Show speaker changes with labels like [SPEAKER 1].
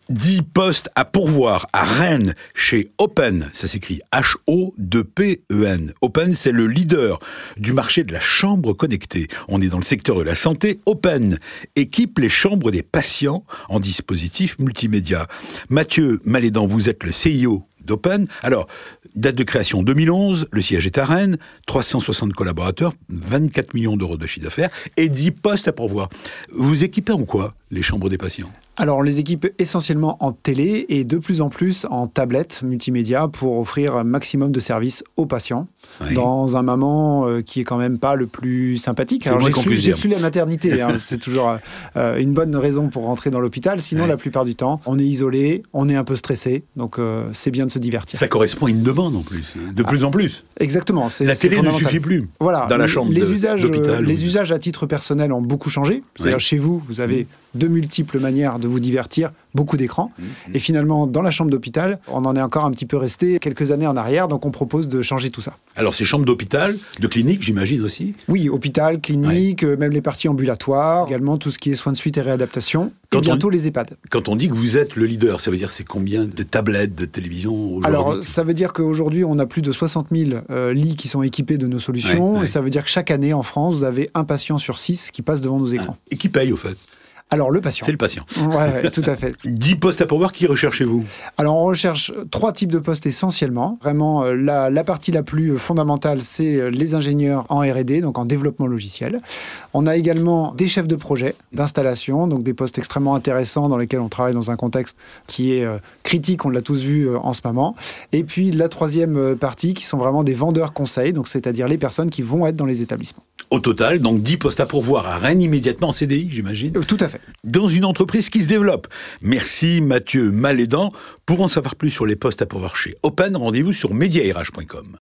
[SPEAKER 1] 10 postes à pourvoir à Rennes chez Open, ça s'écrit H-O-2-P-E-N. Open, c'est le leader du marché de la chambre connectée. On est dans le secteur de la santé. Open équipe les chambres des patients en dispositifs multimédia. Mathieu Malédan, vous êtes le CIO d'Open. Alors, date de création 2011, le siège est à Rennes, 360 collaborateurs, 24 millions d'euros de chiffre d'affaires et 10 postes à pourvoir. Vous équipez en quoi les chambres des patients ?
[SPEAKER 2] Alors, on les équipe essentiellement en télé et de plus en plus en tablettes multimédia pour offrir un maximum de services aux patients dans un moment qui est quand même pas le plus sympathique. Alors, j'exclus la maternité, c'est toujours une bonne raison pour rentrer dans l'hôpital. Sinon, la plupart du temps, on est isolé, on est un peu stressé, donc c'est bien de se divertir.
[SPEAKER 1] Ça correspond à une demande en plus, de plus en plus.
[SPEAKER 2] Exactement.
[SPEAKER 1] La télé ne suffit plus dans la chambre d'hôpital.
[SPEAKER 2] Les usages à titre personnel ont beaucoup changé. C'est-à-dire chez vous, vous avez de multiples manières de vous divertir, beaucoup d'écrans. Et finalement, dans la chambre d'hôpital, on en est encore un petit peu resté quelques années en arrière, donc on propose de changer tout ça.
[SPEAKER 1] Alors, ces chambres d'hôpital, de clinique, j'imagine aussi ?
[SPEAKER 2] Oui, hôpital, clinique, même les parties ambulatoires, également tout ce qui est soins de suite et réadaptation, et bientôt les EHPAD.
[SPEAKER 1] Quand on dit que vous êtes le leader, ça veut dire c'est combien de tablettes, de télévision aujourd'hui ?
[SPEAKER 2] Alors, ça veut dire qu'aujourd'hui, on a plus de 60 000 lits qui sont équipés de nos solutions, et ça veut dire que chaque année, en France, vous avez un patient sur 6 qui passe devant nos écrans.
[SPEAKER 1] Et qui paye, au fait ?
[SPEAKER 2] Alors, le patient.
[SPEAKER 1] C'est le patient.
[SPEAKER 2] Ouais, tout à fait.
[SPEAKER 1] 10 postes à pourvoir, qui recherchez-vous ?
[SPEAKER 2] Alors, on recherche 3 types de postes essentiellement. Vraiment, la partie la plus fondamentale, c'est les ingénieurs en R&D, donc en développement logiciel. On a également des chefs de projet d'installation, donc des postes extrêmement intéressants dans lesquels on travaille dans un contexte qui est critique, on l'a tous vu en ce moment. Et puis, la troisième partie, qui sont vraiment des vendeurs conseils, donc c'est-à-dire les personnes qui vont être dans les établissements.
[SPEAKER 1] Au total, donc 10 postes à pourvoir à Rennes immédiatement en CDI, j'imagine ?
[SPEAKER 2] Tout à fait.
[SPEAKER 1] Dans une entreprise qui se développe. Merci Mathieu Malédan. Pour en savoir plus sur les postes à pourvoir chez Open, rendez-vous sur mediarh.com.